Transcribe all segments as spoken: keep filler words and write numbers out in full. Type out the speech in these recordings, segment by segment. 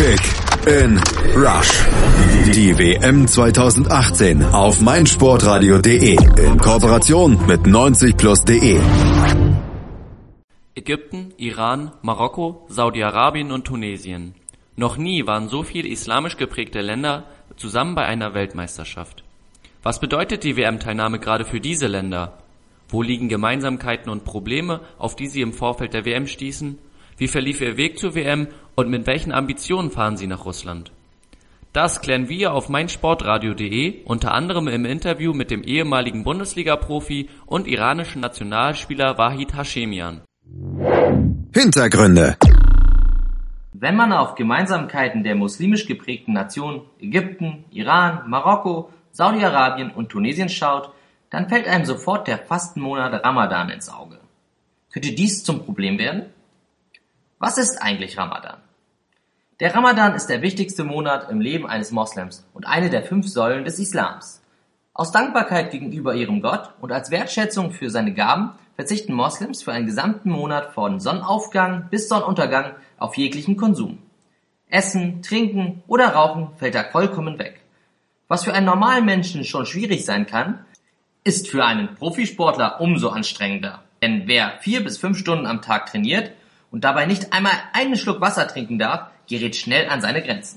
Kick in Rush. Die W M zwanzig achtzehn auf meinsportradio punkt de in Kooperation mit neunzig plus punkt de. Ägypten, Iran, Marokko, Saudi-Arabien und Tunesien. Noch nie waren so viele islamisch geprägte Länder zusammen bei einer Weltmeisterschaft. Was bedeutet die W M-Teilnahme gerade für diese Länder? Wo liegen Gemeinsamkeiten und Probleme, auf die sie im Vorfeld der W M stießen? Wie verlief ihr Weg zur W M und mit welchen Ambitionen fahren sie nach Russland? Das klären wir auf meinsportradio punkt de, unter anderem im Interview mit dem ehemaligen Bundesliga-Profi und iranischen Nationalspieler Wahid Hashemian. Hintergründe. Wenn man auf Gemeinsamkeiten der muslimisch geprägten Nationen Ägypten, Iran, Marokko, Saudi-Arabien und Tunesien schaut, dann fällt einem sofort der Fastenmonat Ramadan ins Auge. Könnte dies zum Problem werden? Was ist eigentlich Ramadan? Der Ramadan ist der wichtigste Monat im Leben eines Moslems und eine der fünf Säulen des Islams. Aus Dankbarkeit gegenüber ihrem Gott und als Wertschätzung für seine Gaben verzichten Moslems für einen gesamten Monat von Sonnenaufgang bis Sonnenuntergang auf jeglichen Konsum. Essen, Trinken oder Rauchen fällt da vollkommen weg. Was für einen normalen Menschen schon schwierig sein kann, ist für einen Profisportler umso anstrengender. Denn wer vier bis fünf Stunden am Tag trainiert und dabei nicht einmal einen Schluck Wasser trinken darf, gerät schnell an seine Grenzen.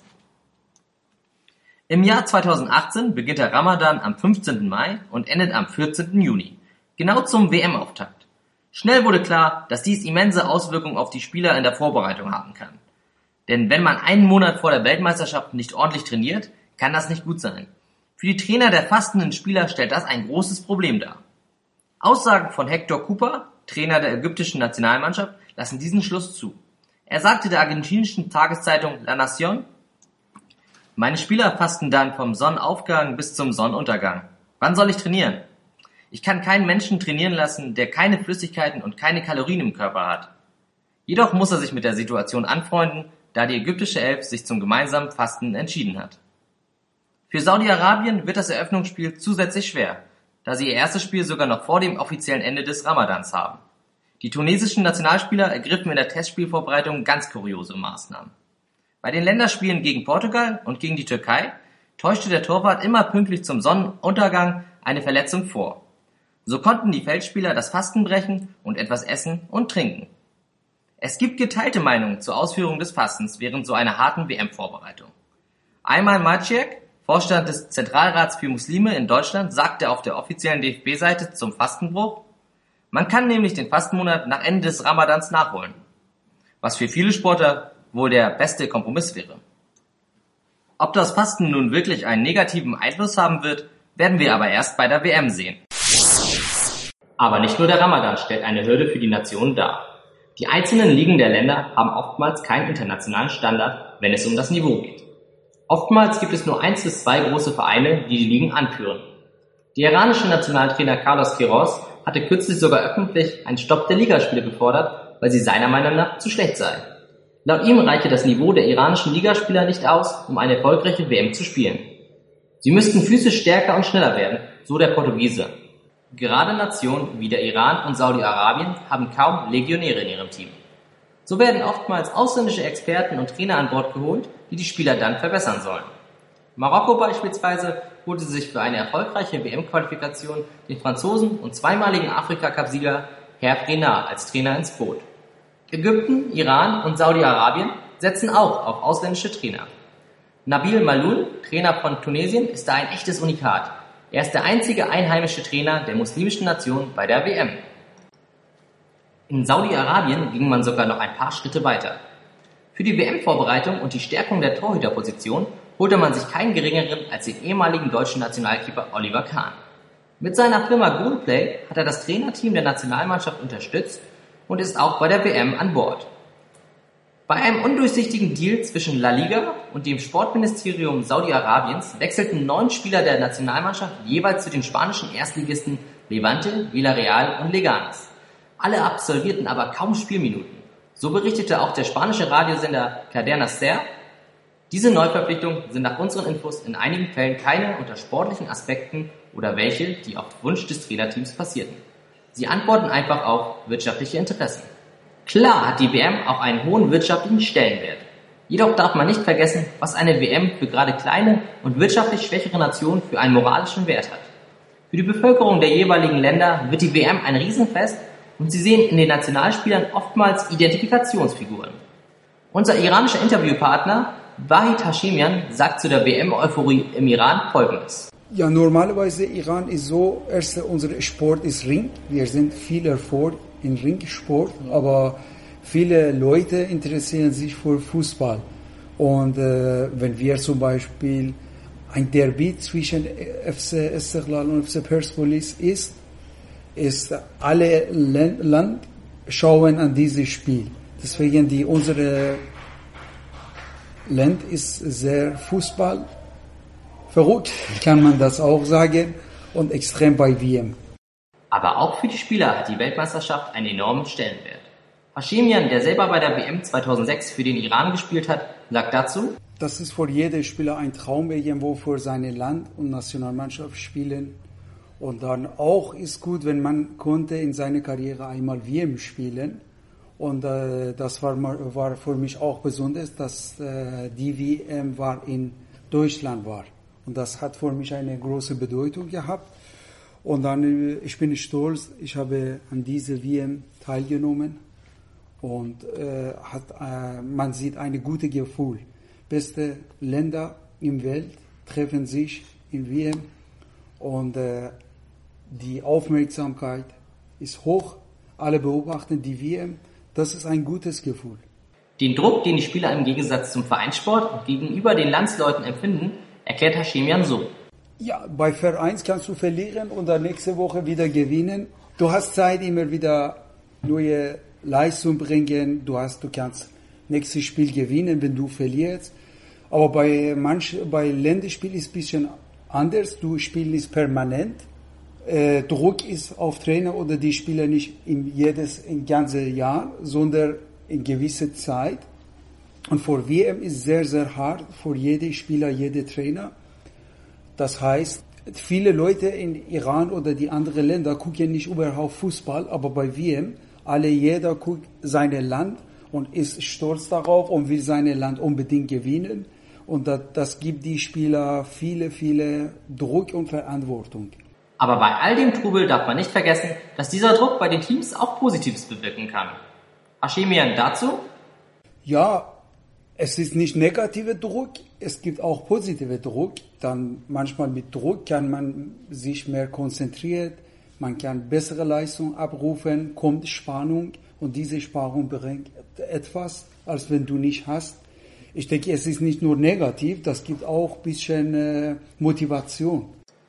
Im Jahr zweitausendachtzehn beginnt der Ramadan am fünfzehnten Mai und endet am vierzehnten Juni, genau zum W M-Auftakt. Schnell wurde klar, dass dies immense Auswirkungen auf die Spieler in der Vorbereitung haben kann. Denn wenn man einen Monat vor der Weltmeisterschaft nicht ordentlich trainiert, kann das nicht gut sein. Für die Trainer der fastenden Spieler stellt das ein großes Problem dar. Aussagen von Hector Cooper, Trainer der ägyptischen Nationalmannschaft, lassen diesen Schluss zu. Er sagte der argentinischen Tageszeitung La Nación: Meine Spieler fasten dann vom Sonnenaufgang bis zum Sonnenuntergang. Wann soll ich trainieren? Ich kann keinen Menschen trainieren lassen, der keine Flüssigkeiten und keine Kalorien im Körper hat. Jedoch muss er sich mit der Situation anfreunden, da die ägyptische Elf sich zum gemeinsamen Fasten entschieden hat. Für Saudi-Arabien wird das Eröffnungsspiel zusätzlich schwer, da sie ihr erstes Spiel sogar noch vor dem offiziellen Ende des Ramadans haben. Die tunesischen Nationalspieler ergriffen in der Testspielvorbereitung ganz kuriose Maßnahmen. Bei den Länderspielen gegen Portugal und gegen die Türkei täuschte der Torwart immer pünktlich zum Sonnenuntergang eine Verletzung vor. So konnten die Feldspieler das Fasten brechen und etwas essen und trinken. Es gibt geteilte Meinungen zur Ausführung des Fastens während so einer harten W M-Vorbereitung. Ayman Maciek, Vorstand des Zentralrats für Muslime in Deutschland, sagte auf der offiziellen D F B-Seite zum Fastenbruch: Man kann nämlich den Fastenmonat nach Ende des Ramadans nachholen, was für viele Sportler wohl der beste Kompromiss wäre. Ob das Fasten nun wirklich einen negativen Einfluss haben wird, werden wir aber erst bei der W M sehen. Aber nicht nur der Ramadan stellt eine Hürde für die Nationen dar. Die einzelnen Ligen der Länder haben oftmals keinen internationalen Standard, wenn es um das Niveau geht. Oftmals gibt es nur eins bis zwei große Vereine, die die Ligen anführen. Der iranische Nationaltrainer Carlos Queiroz hatte kürzlich sogar öffentlich einen Stopp der Ligaspiele gefordert, weil sie seiner Meinung nach zu schlecht seien. Laut ihm reiche das Niveau der iranischen Ligaspieler nicht aus, um eine erfolgreiche W M zu spielen. Sie müssten physisch stärker und schneller werden, so der Portugiese. Gerade Nationen wie der Iran und Saudi-Arabien haben kaum Legionäre in ihrem Team. So werden oftmals ausländische Experten und Trainer an Bord geholt, die die Spieler dann verbessern sollen. Marokko beispielsweise holte sich für eine erfolgreiche W M-Qualifikation den Franzosen und zweimaligen Afrika-Cup-Sieger Hervé Renard als Trainer ins Boot. Ägypten, Iran und Saudi-Arabien setzen auch auf ausländische Trainer. Nabil Maloul, Trainer von Tunesien, ist da ein echtes Unikat. Er ist der einzige einheimische Trainer der muslimischen Nation bei der W M. In Saudi-Arabien ging man sogar noch ein paar Schritte weiter. Für die W M-Vorbereitung und die Stärkung der Torhüterposition holte man sich keinen geringeren als den ehemaligen deutschen Nationalkeeper Oliver Kahn. Mit seiner Firma Goalplay hat er das Trainerteam der Nationalmannschaft unterstützt und ist auch bei der W M an Bord. Bei einem undurchsichtigen Deal zwischen La Liga und dem Sportministerium Saudi-Arabiens wechselten neun Spieler der Nationalmannschaft jeweils zu den spanischen Erstligisten Levante, Villarreal und Leganes. Alle absolvierten aber kaum Spielminuten. So berichtete auch der spanische Radiosender Cadena Ser: Diese Neuverpflichtungen sind nach unseren Infos in einigen Fällen keine unter sportlichen Aspekten oder welche, die auf Wunsch des Trainerteams passierten. Sie antworten einfach auf wirtschaftliche Interessen. Klar hat die W M auch einen hohen wirtschaftlichen Stellenwert. Jedoch darf man nicht vergessen, was eine W M für gerade kleine und wirtschaftlich schwächere Nationen für einen moralischen Wert hat. Für die Bevölkerung der jeweiligen Länder wird die W M ein Riesenfest und sie sehen in den Nationalspielern oftmals Identifikationsfiguren. Unser iranischer Interviewpartner Wahid Hashemian sagt zu der W M-Euphorie im Iran Folgendes. Ja, normalerweise Iran ist so, erst unser Sport ist Ring. Wir sind viel Erfolg in Ringsport, aber viele Leute interessieren sich für Fußball. Und äh, wenn wir zum Beispiel ein Derby zwischen F C Istiqlal und F C Persepolis ist, ist alle Land schauen an dieses Spiel. Deswegen die unsere Land ist sehr Fußball verrückt, kann man das auch sagen, und extrem bei W M. Aber auch für die Spieler hat die Weltmeisterschaft einen enormen Stellenwert. Hashemian, der selber bei der W M zweitausendsechs für den Iran gespielt hat, sagt dazu: Das ist für jeden Spieler ein Traum, irgendwo für sein Land und Nationalmannschaft spielen. Und dann auch ist gut, wenn man konnte in seiner Karriere einmal W M spielen. Und äh, das war, war für mich auch besonders, dass äh, die W M war in Deutschland war. Und das hat für mich eine große Bedeutung gehabt. Und dann, äh, ich bin stolz, ich habe an dieser W M teilgenommen. Und äh, hat, äh, man sieht ein gutes Gefühl. Beste Länder in der Welt treffen sich in W M. Und äh, die Aufmerksamkeit ist hoch. Alle beobachten die W M. Das ist ein gutes Gefühl. Den Druck, den die Spieler im Gegensatz zum Vereinssport gegenüber den Landsleuten empfinden, erklärt Hashemian so. Ja, bei Vereins kannst du verlieren und dann nächste Woche wieder gewinnen. Du hast Zeit, immer wieder neue Leistung bringen. Du hast, du kannst nächstes Spiel gewinnen, wenn du verlierst. Aber bei manch, bei Länderspiel ist es ein bisschen anders. Du spielst permanent. Äh, Druck ist auf Trainer oder die Spieler nicht in jedes, in ganze Jahr, sondern in gewisse Zeit. Und für W M ist sehr, sehr hart für jeden Spieler, jeden Trainer. Das heißt, viele Leute in Iran oder die anderen Länder gucken nicht überhaupt Fußball, aber bei W M, alle, jeder guckt sein Land und ist stolz darauf und will sein Land unbedingt gewinnen. Und das, das gibt die Spieler viele, viele Druck und Verantwortung. Aber bei all dem Trubel darf man nicht vergessen, dass dieser Druck bei den Teams auch Positives bewirken kann. Hashemian dazu? Ja, es ist nicht negativer Druck, es gibt auch positive Druck. Dann manchmal mit Druck kann man sich mehr konzentrieren, man kann bessere Leistung abrufen, kommt Spannung und diese Spannung bringt etwas, als wenn du nicht hast. Ich denke, es ist nicht nur negativ, das gibt auch ein bisschen äh, Motivation.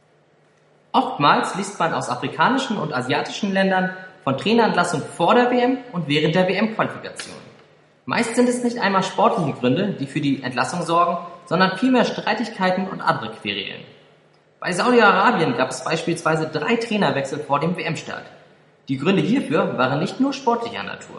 Oftmals liest man aus afrikanischen und asiatischen Ländern von Trainerentlassung vor der W M und während der W M-Qualifikation. Meist sind es nicht einmal sportliche Gründe, die für die Entlassung sorgen, sondern vielmehr Streitigkeiten und andere Querelen. Bei Saudi-Arabien gab es beispielsweise drei Trainerwechsel vor dem W M-Start. Die Gründe hierfür waren nicht nur sportlicher Natur.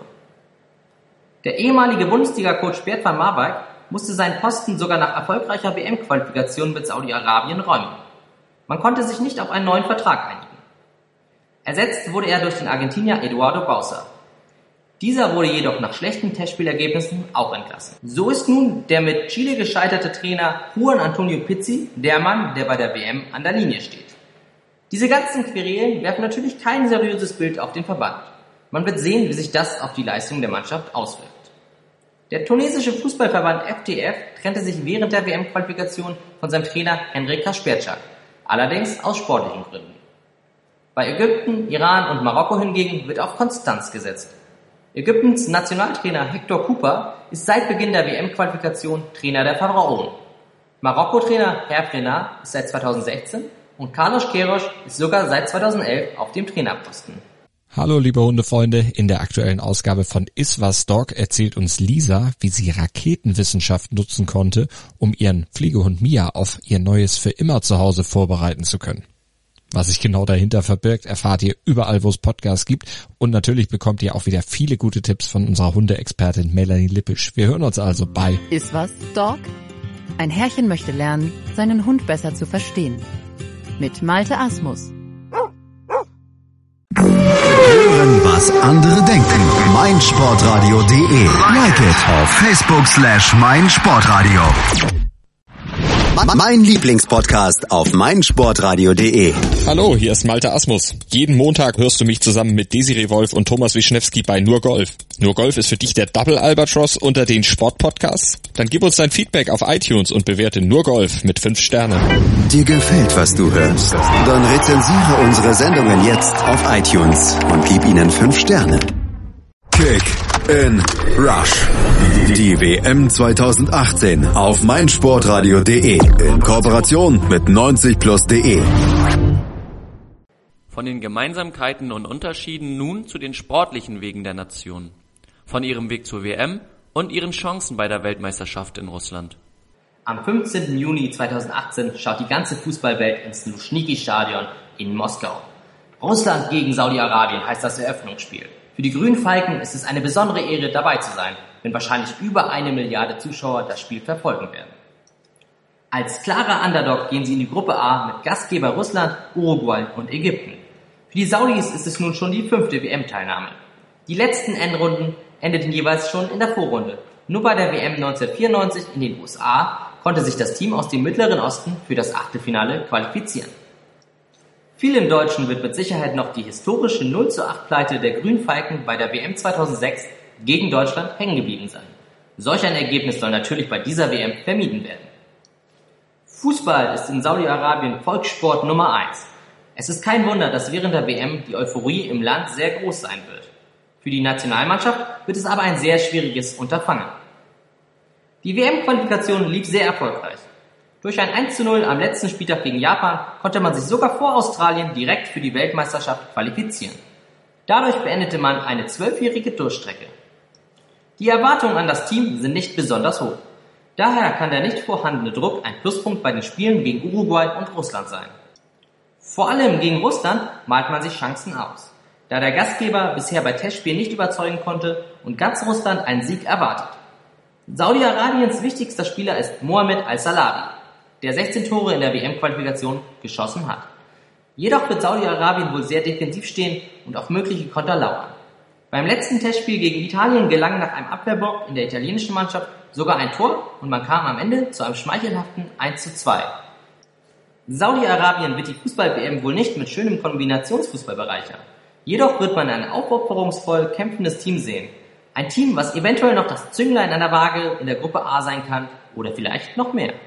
Der ehemalige Bundesliga-Coach Bert van Marwijk musste seinen Posten sogar nach erfolgreicher W M-Qualifikation mit Saudi-Arabien räumen. Man konnte sich nicht auf einen neuen Vertrag einigen. Ersetzt wurde er durch den Argentinier Eduardo Bauza. Dieser wurde jedoch nach schlechten Testspielergebnissen auch entlassen. So ist nun der mit Chile gescheiterte Trainer Juan Antonio Pizzi der Mann, der bei der W M an der Linie steht. Diese ganzen Querelen werfen natürlich kein seriöses Bild auf den Verband. Man wird sehen, wie sich das auf die Leistung der Mannschaft auswirkt. Der tunesische Fußballverband F T F trennte sich während der W M-Qualifikation von seinem Trainer Henrik Kasperczak. Allerdings aus sportlichen Gründen. Bei Ägypten, Iran und Marokko hingegen wird auf Konstanz gesetzt. Ägyptens Nationaltrainer Hector Cooper ist seit Beginn der W M-Qualifikation Trainer der Pharaonen. Marokko-Trainer Hervé Renard ist seit zweitausendsechzehn und Carlos Queiroz ist sogar seit zweitausendelf auf dem Trainerposten. Hallo liebe Hundefreunde, in der aktuellen Ausgabe von Iswas Dog erzählt uns Lisa, wie sie Raketenwissenschaft nutzen konnte, um ihren Pflegehund Mia auf ihr neues für immer Zuhause vorbereiten zu können. Was sich genau dahinter verbirgt, erfahrt ihr überall, wo es Podcasts gibt, und natürlich bekommt ihr auch wieder viele gute Tipps von unserer Hundeexpertin Melanie Lippisch. Wir hören uns also bei Iswas Dog? Ein Herrchen möchte lernen, seinen Hund besser zu verstehen. Mit Malte Asmus. Hören, was andere denken. meinsportradio punkt de. Like it auf Facebook slash meinsportradio. Mein Lieblingspodcast auf meinsportradio punkt de. Hallo, hier ist Malte Asmus. Jeden Montag hörst du mich zusammen mit Desiree Wolf und Thomas Wischnewski bei Nur Golf. Nur Golf ist für dich der Double Albatross unter den Sportpodcasts? Dann gib uns dein Feedback auf iTunes und bewerte Nur Golf mit fünf Sternen. Dir gefällt, was du hörst? Dann rezensiere unsere Sendungen jetzt auf iTunes und gib ihnen fünf Sterne. Kick in Rush. Die W M zwanzig achtzehn auf meinsportradio punkt de in Kooperation mit neunzig plus punkt de. Von den Gemeinsamkeiten und Unterschieden nun zu den sportlichen Wegen der Nation. Von ihrem Weg zur W M und ihren Chancen bei der Weltmeisterschaft in Russland. Am fünfzehnten Juni zweitausendachtzehn schaut die ganze Fußballwelt ins Luschniki-Stadion in Moskau. Russland gegen Saudi-Arabien heißt das Eröffnungsspiel. Für die Grünen Falken ist es eine besondere Ehre, dabei zu sein, wenn wahrscheinlich über eine Milliarde Zuschauer das Spiel verfolgen werden. Als klarer Underdog gehen sie in die Gruppe A mit Gastgeber Russland, Uruguay und Ägypten. Für die Saudis ist es nun schon die fünfte W M-Teilnahme. Die letzten Endrunden endeten jeweils schon in der Vorrunde. Nur bei der W M neunzehnhundertvierundneunzig in den U S A konnte sich das Team aus dem Mittleren Osten für das Achtelfinale qualifizieren. Vielen Deutschen wird mit Sicherheit noch die historische null zu acht Pleite der Grünen Falken bei der W M zweitausendsechs gegen Deutschland hängen geblieben sein. Solch ein Ergebnis soll natürlich bei dieser W M vermieden werden. Fußball ist in Saudi-Arabien Volkssport Nummer eins. Es ist kein Wunder, dass während der W M die Euphorie im Land sehr groß sein wird. Für die Nationalmannschaft wird es aber ein sehr schwieriges Unterfangen. Die W M-Qualifikation lief sehr erfolgreich. Durch ein eins zu null am letzten Spieltag gegen Japan konnte man sich sogar vor Australien direkt für die Weltmeisterschaft qualifizieren. Dadurch beendete man eine zwölfjährige Durststrecke. Die Erwartungen an das Team sind nicht besonders hoch. Daher kann der nicht vorhandene Druck ein Pluspunkt bei den Spielen gegen Uruguay und Russland sein. Vor allem gegen Russland malt man sich Chancen aus, da der Gastgeber bisher bei Testspielen nicht überzeugen konnte und ganz Russland einen Sieg erwartet. Saudi-Arabiens wichtigster Spieler ist Mohamed Al-Salabi, der sechzehn Tore in der W M-Qualifikation geschossen hat. Jedoch wird Saudi-Arabien wohl sehr defensiv stehen und auf mögliche Konter lauern. Beim letzten Testspiel gegen Italien gelang nach einem Abwehrblock in der italienischen Mannschaft sogar ein Tor und man kam am Ende zu einem schmeichelhaften eins zu zwei. Saudi-Arabien wird die Fußball-W M wohl nicht mit schönem Kombinationsfußball bereichern. Jedoch wird man ein aufopferungsvoll kämpfendes Team sehen. Ein Team, was eventuell noch das Zünglein an der Waage in der Gruppe A sein kann oder vielleicht noch mehr.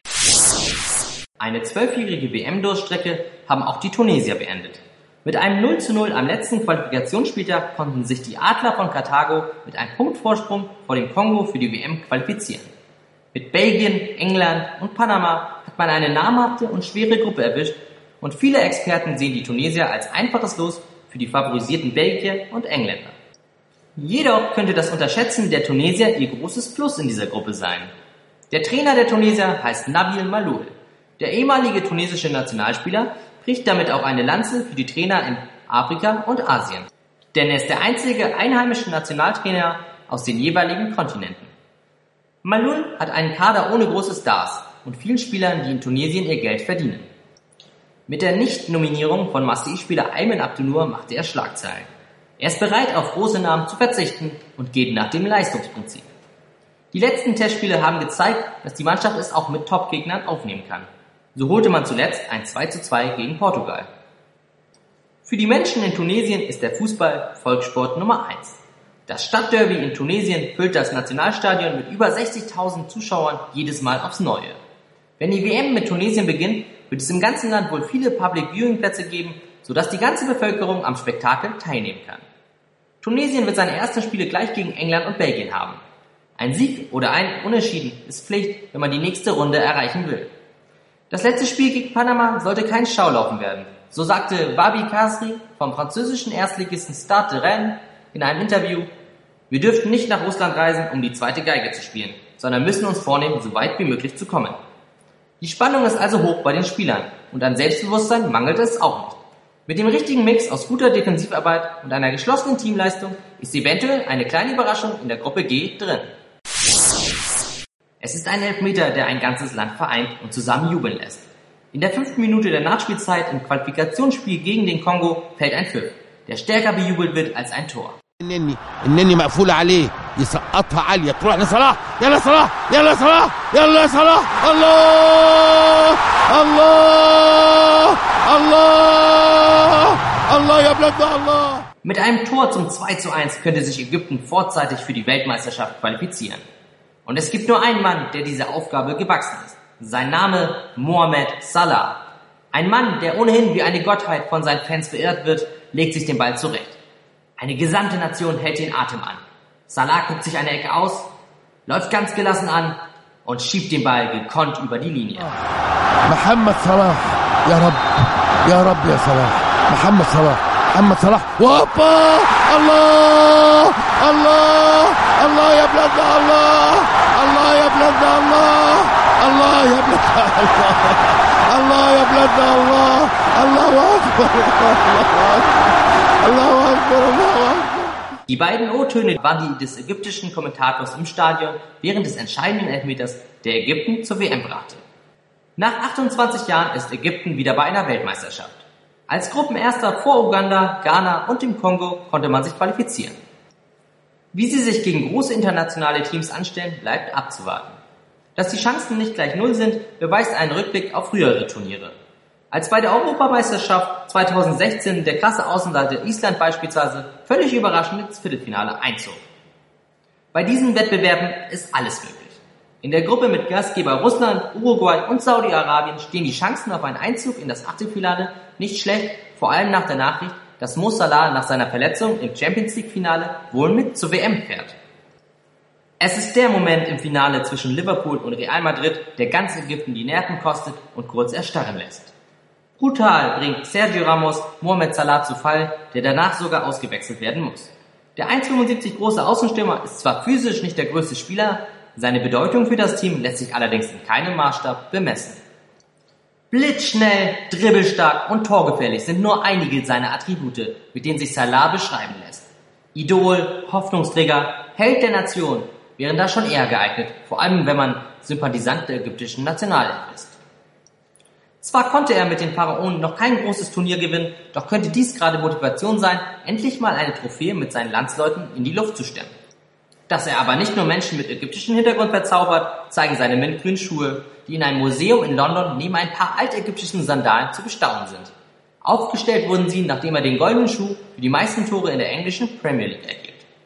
Eine zwölfjährige W M-Durststrecke haben auch die Tunesier beendet. Mit einem null zu null am letzten Qualifikationsspieltag konnten sich die Adler von Karthago mit einem Punktvorsprung vor dem Kongo für die W M qualifizieren. Mit Belgien, England und Panama hat man eine namhafte und schwere Gruppe erwischt und viele Experten sehen die Tunesier als einfaches Los für die favorisierten Belgier und Engländer. Jedoch könnte das Unterschätzen der Tunesier ihr großes Plus in dieser Gruppe sein. Der Trainer der Tunesier heißt Nabil Maloul. Der ehemalige tunesische Nationalspieler bricht damit auch eine Lanze für die Trainer in Afrika und Asien. Denn er ist der einzige einheimische Nationaltrainer aus den jeweiligen Kontinenten. Maloul hat einen Kader ohne große Stars und vielen Spielern, die in Tunesien ihr Geld verdienen. Mit der Nicht-Nominierung von Marseille-Spieler Ayman Abdenour machte er Schlagzeilen. Er ist bereit, auf große Namen zu verzichten und geht nach dem Leistungsprinzip. Die letzten Testspiele haben gezeigt, dass die Mannschaft es auch mit Top-Gegnern aufnehmen kann. So holte man zuletzt ein zwei zu zwei gegen Portugal. Für die Menschen in Tunesien ist der Fußball Volkssport Nummer eins. Das Stadtderby in Tunesien füllt das Nationalstadion mit über sechzigtausend Zuschauern jedes Mal aufs Neue. Wenn die W M mit Tunesien beginnt, wird es im ganzen Land wohl viele Public-Viewing-Plätze geben, sodass die ganze Bevölkerung am Spektakel teilnehmen kann. Tunesien wird seine ersten Spiele gleich gegen England und Belgien haben. Ein Sieg oder ein Unentschieden ist Pflicht, wenn man die nächste Runde erreichen will. Das letzte Spiel gegen Panama sollte kein Schaulaufen werden. So sagte Wabi Kasri vom französischen Erstligisten Stade de Rennes in einem Interview: Wir dürften nicht nach Russland reisen, um die zweite Geige zu spielen, sondern müssen uns vornehmen, so weit wie möglich zu kommen. Die Spannung ist also hoch bei den Spielern und an Selbstbewusstsein mangelt es auch nicht. Mit dem richtigen Mix aus guter Defensivarbeit und einer geschlossenen Teamleistung ist eventuell eine kleine Überraschung in der Gruppe G drin. Es ist ein Elfmeter, der ein ganzes Land vereint und zusammen jubeln lässt. In der fünften Minute der Nachspielzeit im Qualifikationsspiel gegen den Kongo fällt ein Pfiff, der stärker bejubelt wird als ein Tor. النني النني مقفول عليه يسقطها عاليه تروح لصلاح يلا صلاح يلا صلاح يلا صلاح الله الله الله الله يا بلاد الله. Mit einem Tor zum zwei zu eins könnte sich Ägypten vorzeitig für die Weltmeisterschaft qualifizieren. Und es gibt nur einen Mann, der dieser Aufgabe gewachsen ist. Sein Name Mohamed Salah. Ein Mann, der ohnehin wie eine Gottheit von seinen Fans verehrt wird, legt sich den Ball zurecht. Eine gesamte Nation hält den Atem an. Salah guckt sich eine Ecke aus, läuft ganz gelassen an und schiebt den Ball gekonnt über die Linie. Mohamed Salah, ya Rabb, ya Rabb, ya Salah. Mohamed Salah, Mohamed Salah. Woppa! Allah! Allah! Allah ya Blad Allah! Allah ya Blad Allah! Allah ya Blad Allah! Allah ya Blad Allah! Allahu Akbar! Allahu Akbar! Allahu Akbar! Die beiden O-Töne waren die des ägyptischen Kommentators im Stadion während des entscheidenden Elfmeters, der Ägypten zur W M brachte. Nach achtundzwanzig Jahren ist Ägypten wieder bei einer Weltmeisterschaft. Als Gruppenerster vor Uganda, Ghana und dem Kongo konnte man sich qualifizieren. Wie sie sich gegen große internationale Teams anstellen, bleibt abzuwarten. Dass die Chancen nicht gleich null sind, beweist ein Rückblick auf frühere Turniere. Als bei der Europameisterschaft zweitausendsechzehn der krasse Außenseiter Island beispielsweise völlig überraschend ins Viertelfinale einzog. Bei diesen Wettbewerben ist alles möglich. In der Gruppe mit Gastgeber Russland, Uruguay und Saudi-Arabien stehen die Chancen auf einen Einzug in das Achtelfinale nicht schlecht, vor allem nach der Nachricht, dass Mo Salah nach seiner Verletzung im Champions-League-Finale wohl mit zur W M fährt. Es ist der Moment im Finale zwischen Liverpool und Real Madrid, der ganz Ägypten die Nerven kostet und kurz erstarren lässt. Brutal bringt Sergio Ramos Mohamed Salah zu Fall, der danach sogar ausgewechselt werden muss. Der eins Komma fünfundsiebzig große Außenstürmer ist zwar physisch nicht der größte Spieler, seine Bedeutung für das Team lässt sich allerdings in keinem Maßstab bemessen. Blitzschnell, dribbelstark und torgefährlich sind nur einige seiner Attribute, mit denen sich Salah beschreiben lässt. Idol, Hoffnungsträger, Held der Nation wären da schon eher geeignet, vor allem wenn man Sympathisant der ägyptischen Nationalelf ist. Zwar konnte er mit den Pharaonen noch kein großes Turnier gewinnen, doch könnte dies gerade Motivation sein, endlich mal eine Trophäe mit seinen Landsleuten in die Luft zu stemmen. Dass er aber nicht nur Menschen mit ägyptischem Hintergrund verzaubert, zeigen seine mintgrünen Schuhe, die in einem Museum in London neben ein paar altägyptischen Sandalen zu bestaunen sind. Aufgestellt wurden sie, nachdem er den goldenen Schuh für die meisten Tore in der englischen Premier League erhielt.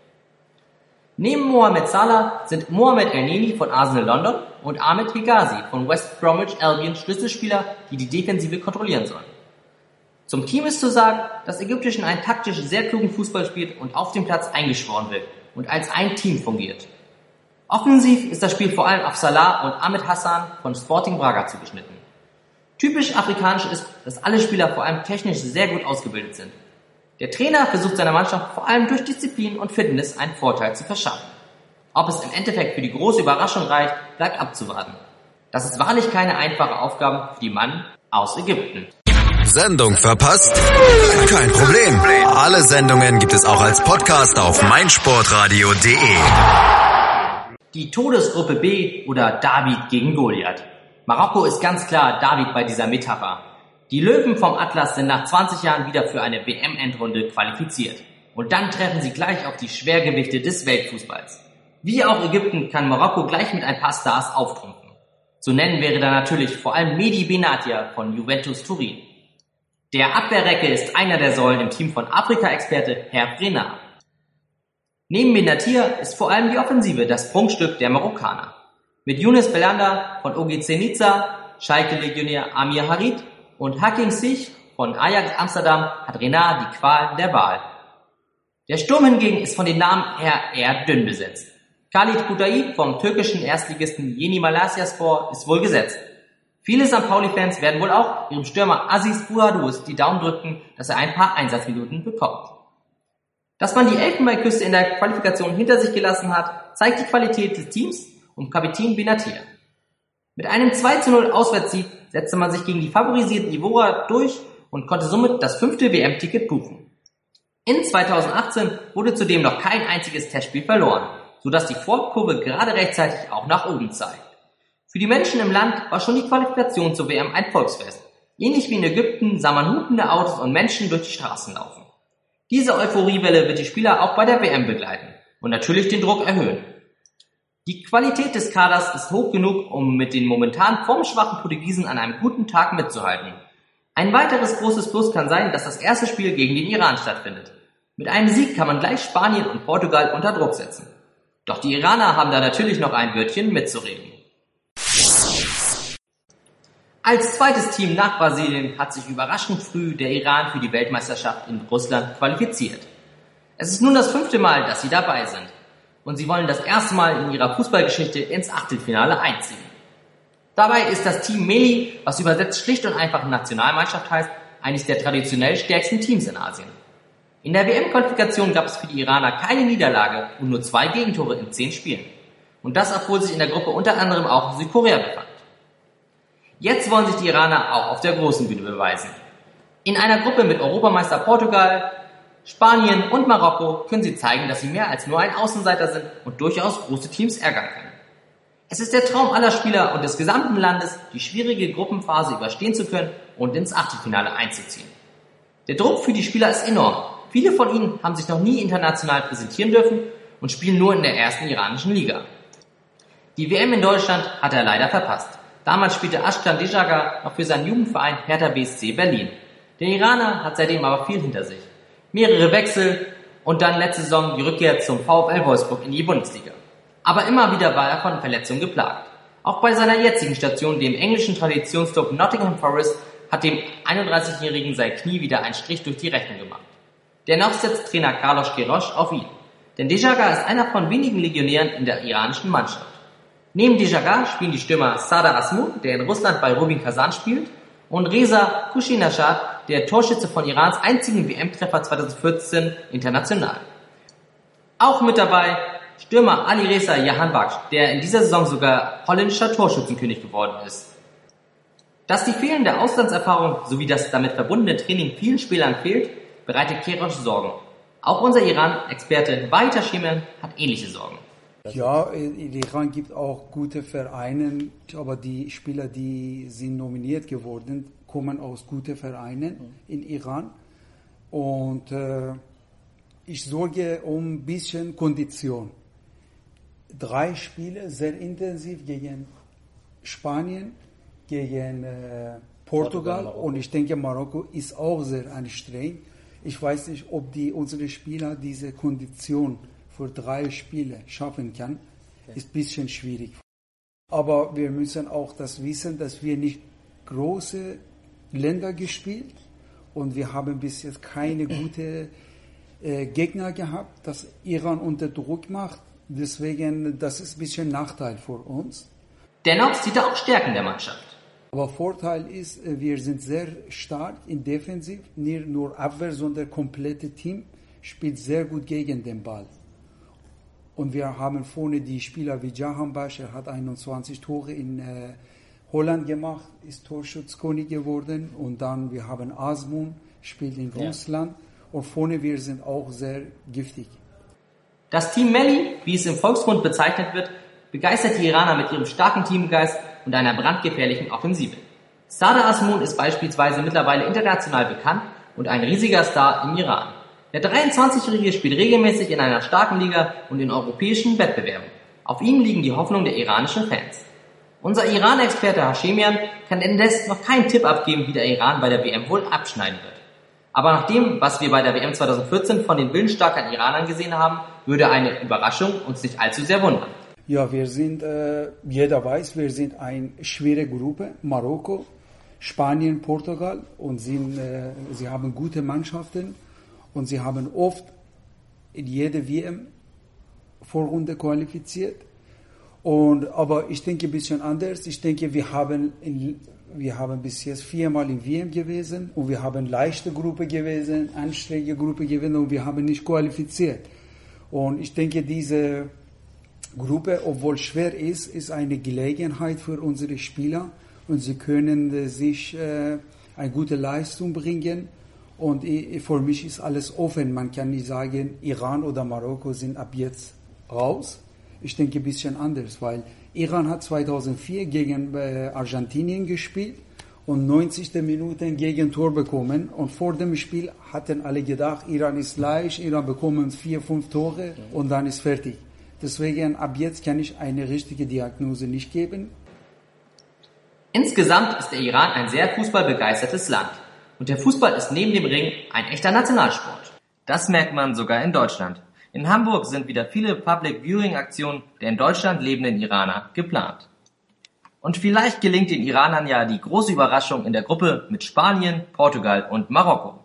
Neben Mohamed Salah sind Mohamed El-Neni von Arsenal London und Ahmed Higazi von West Bromwich Albion Schlüsselspieler, die die Defensive kontrollieren sollen. Zum Team ist zu sagen, dass Ägyptischen einen taktisch sehr klugen Fußball spielt und auf dem Platz eingeschworen wird und als ein Team fungiert. Offensiv ist das Spiel vor allem auf Salah und Ahmed Hassan von Sporting Braga zugeschnitten. Typisch afrikanisch ist, dass alle Spieler vor allem technisch sehr gut ausgebildet sind. Der Trainer versucht seiner Mannschaft vor allem durch Disziplin und Fitness einen Vorteil zu verschaffen. Ob es im Endeffekt für die große Überraschung reicht, bleibt abzuwarten. Das ist wahrlich keine einfache Aufgabe für die Mann aus Ägypten. Sendung verpasst? Kein Problem. Alle Sendungen gibt es auch als Podcast auf meinsportradio punkt de. Die Todesgruppe B oder David gegen Goliath. Marokko ist ganz klar David bei dieser Metapher. Die Löwen vom Atlas sind nach zwanzig Jahren wieder für eine W M-Endrunde qualifiziert. Und dann treffen sie gleich auf die Schwergewichte des Weltfußballs. Wie auch Ägypten kann Marokko gleich mit ein paar Stars auftrumpfen. Zu nennen wäre da natürlich vor allem Mehdi Benatia von Juventus Turin. Der Abwehrrecke ist einer der Säulen im Team von Afrika-Experte Herr Renard. Neben Benatia ist vor allem die Offensive das Prunkstück der Marokkaner. Mit Younes Belhanda von O G C Nizza, Schalke-Legionär Amir Harit und Hakim Ziyech von Ajax Amsterdam hat Renard die Qual der Wahl. Der Sturm hingegen ist von den Namen her eher dünn besetzt. Khalid Kutaib vom türkischen Erstligisten Yeni Malatyaspor ist wohl gesetzt. Viele Sankt Pauli-Fans werden wohl auch ihrem Stürmer Aziz Bouhadouz die Daumen drücken, dass er ein paar Einsatzminuten bekommt. Dass man die Elfenbeinküste in der Qualifikation hinter sich gelassen hat, zeigt die Qualität des Teams um Kapitän Benatia. Mit einem zwei zu null Auswärtssieg setzte man sich gegen die favorisierten Ivora durch und konnte somit das fünfte W M-Ticket buchen. In zweitausendachtzehn wurde zudem noch kein einziges Testspiel verloren, sodass die Formkurve gerade rechtzeitig auch nach oben zeigt. Für die Menschen im Land war schon die Qualifikation zur W M ein Volksfest. Ähnlich wie in Ägypten sah man hupende Autos und Menschen durch die Straßen laufen. Diese Euphoriewelle wird die Spieler auch bei der W M begleiten und natürlich den Druck erhöhen. Die Qualität des Kaders ist hoch genug, um mit den momentan formschwachen Portugiesen an einem guten Tag mitzuhalten. Ein weiteres großes Plus kann sein, dass das erste Spiel gegen den Iran stattfindet. Mit einem Sieg kann man gleich Spanien und Portugal unter Druck setzen. Doch die Iraner haben da natürlich noch ein Wörtchen mitzureden. Als zweites Team nach Brasilien hat sich überraschend früh der Iran für die Weltmeisterschaft in Russland qualifiziert. Es ist nun das fünfte Mal, dass sie dabei sind. Und sie wollen das erste Mal in ihrer Fußballgeschichte ins Achtelfinale einziehen. Dabei ist das Team Melli, was übersetzt schlicht und einfach Nationalmannschaft heißt, eines der traditionell stärksten Teams in Asien. In der W M-Qualifikation gab es für die Iraner keine Niederlage und nur zwei Gegentore in zehn Spielen. Und das, obwohl sich in der Gruppe unter anderem auch Südkorea befand. Jetzt wollen sich die Iraner auch auf der großen Bühne beweisen. In einer Gruppe mit Europameister Portugal, Spanien und Marokko können sie zeigen, dass sie mehr als nur ein Außenseiter sind und durchaus große Teams ärgern können. Es ist der Traum aller Spieler und des gesamten Landes, die schwierige Gruppenphase überstehen zu können und ins Achtelfinale einzuziehen. Der Druck für die Spieler ist enorm. Viele von ihnen haben sich noch nie international präsentieren dürfen und spielen nur in der ersten iranischen Liga. Die W M in Deutschland hat er leider verpasst. Damals spielte Ashkan Dejaga noch für seinen Jugendverein Hertha B S C Berlin. Der Iraner hat seitdem aber viel hinter sich. Mehrere Wechsel und dann letzte Saison die Rückkehr zum VfL Wolfsburg in die Bundesliga. Aber immer wieder war er von Verletzungen geplagt. Auch bei seiner jetzigen Station, dem englischen Traditionsclub Nottingham Forest, hat dem einunddreißigjährigen sein Knie wieder einen Strich durch die Rechnung gemacht. Dennoch setzt Trainer Carlos Queiroz auf ihn. Denn Dejaga ist einer von wenigen Legionären in der iranischen Mannschaft. Neben Dejaga spielen die Stürmer Sardar Azmoun, der in Russland bei Rubin Kazan spielt, und Reza Kushinashad, der Torschütze von Irans einzigen W M-Treffer zweitausendvierzehn international. Auch mit dabei Stürmer Alireza Jahanbakhsh, der in dieser Saison sogar holländischer Torschützenkönig geworden ist. Dass die fehlende Auslandserfahrung sowie das damit verbundene Training vielen Spielern fehlt, bereitet Queiroz Sorgen. Auch unser Iran-Experte Walter Schemann hat ähnliche Sorgen. Ja, in Iran gibt es auch gute Vereine, aber die Spieler, die sind nominiert geworden, kommen aus guten Vereinen in Iran. Und äh, ich sorge um ein bisschen Kondition. Drei Spiele sehr intensiv gegen Spanien, gegen äh, Portugal, Portugal und ich denke Marokko ist auch sehr anstrengend. Ich weiß nicht, ob die unsere Spieler diese Kondition für drei Spiele schaffen kann, okay. Ist ein bisschen schwierig. Aber wir müssen auch das wissen, dass wir nicht große Länder gespielt und wir haben bis jetzt keine gute äh, Gegner gehabt, das Iran unter Druck macht. Deswegen, das ist ein bisschen Nachteil für uns. Dennoch sieht er auch Stärken der Mannschaft. Aber Vorteil ist, wir sind sehr stark in Defensiv, nicht nur Abwehr, sondern das komplette Team spielt sehr gut gegen den Ball. Und wir haben vorne die Spieler wie Jahanbakhsh, er hat einundzwanzig Tore in äh, Holland gemacht, ist Torschützenkönig geworden. Und dann wir haben Azmoun, spielt in ja. Russland. Und vorne wir sind auch sehr giftig. Das Team Melli, wie es im Volksmund bezeichnet wird, begeistert die Iraner mit ihrem starken Teamgeist und einer brandgefährlichen Offensive. Sardar Azmoun ist beispielsweise mittlerweile international bekannt und ein riesiger Star im Iran. Der dreiundzwanzigjährige spielt regelmäßig in einer starken Liga und in europäischen Wettbewerben. Auf ihm liegen die Hoffnungen der iranischen Fans. Unser Iran-Experte Hashemian kann indes noch keinen Tipp abgeben, wie der Iran bei der W M wohl abschneiden wird. Aber nach dem, was wir bei der W M zweitausendvierzehn von den willensstarken Iranern gesehen haben, würde eine Überraschung uns nicht allzu sehr wundern. Ja, wir sind, äh, jeder weiß, wir sind eine schwere Gruppe. Marokko, Spanien, Portugal und sind, äh, sie haben gute Mannschaften. Und sie haben oft in jeder W M-Vorrunde qualifiziert. Und, aber ich denke ein bisschen anders. Ich denke, wir haben, in, wir haben bis jetzt viermal in W M gewesen und wir haben leichte Gruppe gewesen, anstrengende Gruppe gewesen und wir haben nicht qualifiziert. Und ich denke, diese Gruppe, obwohl schwer ist, ist eine Gelegenheit für unsere Spieler und sie können äh, sich äh, eine gute Leistung bringen. Und für mich ist alles offen. Man kann nicht sagen, Iran oder Marokko sind ab jetzt raus. Ich denke ein bisschen anders, weil Iran hat zweitausendvier gegen äh, Argentinien gespielt und neunzigste Minute ein Gegentor bekommen. Und vor dem Spiel hatten alle gedacht, Iran ist leicht, Iran bekommen vier, fünf Tore und dann ist fertig. Deswegen ab jetzt kann ich eine richtige Diagnose nicht geben. Insgesamt ist der Iran ein sehr fußballbegeistertes Land. Und der Fußball ist neben dem Ring ein echter Nationalsport. Das merkt man sogar in Deutschland. In Hamburg sind wieder viele Public Viewing Aktionen der in Deutschland lebenden Iraner geplant. Und vielleicht gelingt den Iranern ja die große Überraschung in der Gruppe mit Spanien, Portugal und Marokko.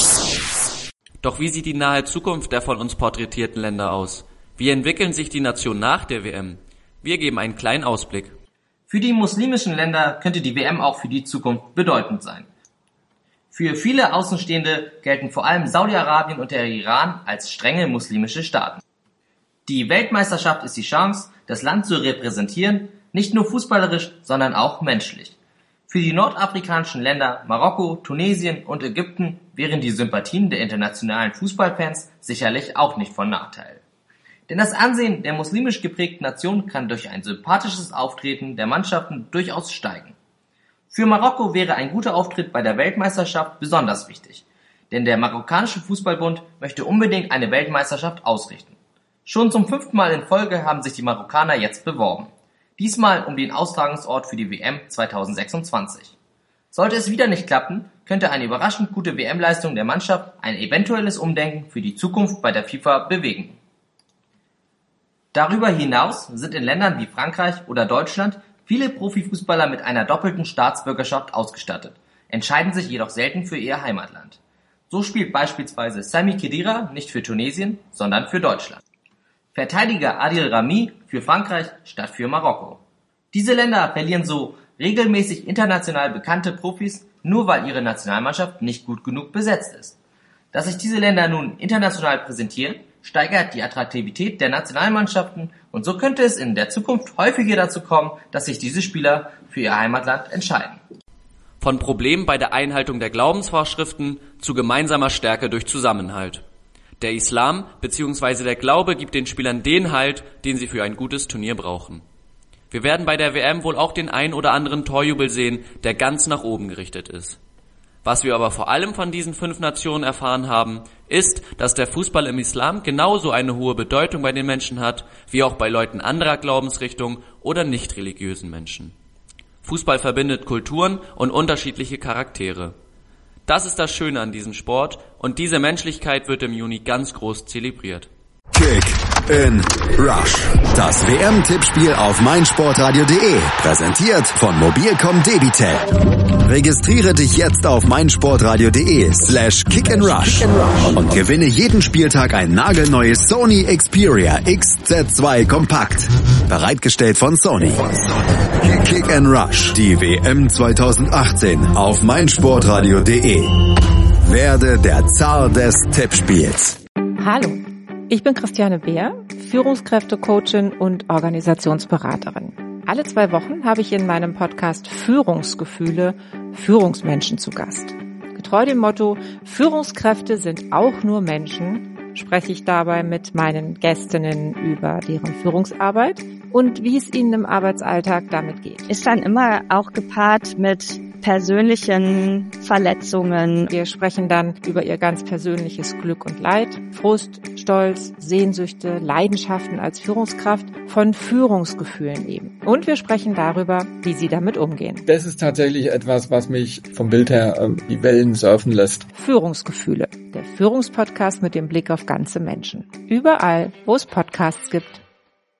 Doch wie sieht die nahe Zukunft der von uns porträtierten Länder aus? Wie entwickeln sich die Nationen nach der W M? Wir geben einen kleinen Ausblick. Für die muslimischen Länder könnte die W M auch für die Zukunft bedeutend sein. Für viele Außenstehende gelten vor allem Saudi-Arabien und der Iran als strenge muslimische Staaten. Die Weltmeisterschaft ist die Chance, das Land zu repräsentieren, nicht nur fußballerisch, sondern auch menschlich. Für die nordafrikanischen Länder Marokko, Tunesien und Ägypten wären die Sympathien der internationalen Fußballfans sicherlich auch nicht von Nachteil. Denn das Ansehen der muslimisch geprägten Nation kann durch ein sympathisches Auftreten der Mannschaften durchaus steigen. Für Marokko wäre ein guter Auftritt bei der Weltmeisterschaft besonders wichtig, denn der marokkanische Fußballbund möchte unbedingt eine Weltmeisterschaft ausrichten. Schon zum fünften Mal in Folge haben sich die Marokkaner jetzt beworben. Diesmal um den Austragungsort für die W M zweitausendsechsundzwanzig. Sollte es wieder nicht klappen, könnte eine überraschend gute W M-Leistung der Mannschaft ein eventuelles Umdenken für die Zukunft bei der FIFA bewegen. Darüber hinaus sind in Ländern wie Frankreich oder Deutschland viele Profifußballer mit einer doppelten Staatsbürgerschaft ausgestattet, entscheiden sich jedoch selten für ihr Heimatland. So spielt beispielsweise Sami Khedira nicht für Tunesien, sondern für Deutschland. Verteidiger Adil Rami für Frankreich statt für Marokko. Diese Länder verlieren so regelmäßig international bekannte Profis, nur weil ihre Nationalmannschaft nicht gut genug besetzt ist. Dass sich diese Länder nun international präsentieren, steigert die Attraktivität der Nationalmannschaften und so könnte es in der Zukunft häufiger dazu kommen, dass sich diese Spieler für ihr Heimatland entscheiden. Von Problemen bei der Einhaltung der Glaubensvorschriften zu gemeinsamer Stärke durch Zusammenhalt. Der Islam bzw. der Glaube gibt den Spielern den Halt, den sie für ein gutes Turnier brauchen. Wir werden bei der W M wohl auch den ein oder anderen Torjubel sehen, der ganz nach oben gerichtet ist. Was wir aber vor allem von diesen fünf Nationen erfahren haben, ist, dass der Fußball im Islam genauso eine hohe Bedeutung bei den Menschen hat, wie auch bei Leuten anderer Glaubensrichtung oder nicht religiösen Menschen. Fußball verbindet Kulturen und unterschiedliche Charaktere. Das ist das Schöne an diesem Sport und diese Menschlichkeit wird im Juni ganz groß zelebriert. Kick in Rush. Das W M-Tippspiel auf meinsportradio punkt de. Präsentiert von Mobilcom Debitel. Registriere dich jetzt auf meinsportradio punkt de slash kick in rush und gewinne jeden Spieltag ein nagelneues Sony Xperia X Z zwei Kompakt. Bereitgestellt von Sony. Kick in Rush. Die W M zweitausendachtzehn auf meinsportradio punkt de. Werde der Zar des Tippspiels. Hallo. Ich bin Christiane Beer, Führungskräftecoachin und Organisationsberaterin. Alle zwei Wochen habe ich in meinem Podcast Führungsgefühle Führungsmenschen zu Gast. Getreu dem Motto, Führungskräfte sind auch nur Menschen, spreche ich dabei mit meinen Gästinnen über deren Führungsarbeit und wie es ihnen im Arbeitsalltag damit geht. Ist dann immer auch gepaart mit persönlichen Verletzungen. Wir sprechen dann über ihr ganz persönliches Glück und Leid, Frust, Stolz, Sehnsüchte, Leidenschaften als Führungskraft, von Führungsgefühlen eben. Und wir sprechen darüber, wie sie damit umgehen. Das ist tatsächlich etwas, was mich vom Bild her äh, die Wellen surfen lässt. Führungsgefühle, der Führungspodcast mit dem Blick auf ganze Menschen. Überall, wo es Podcasts gibt.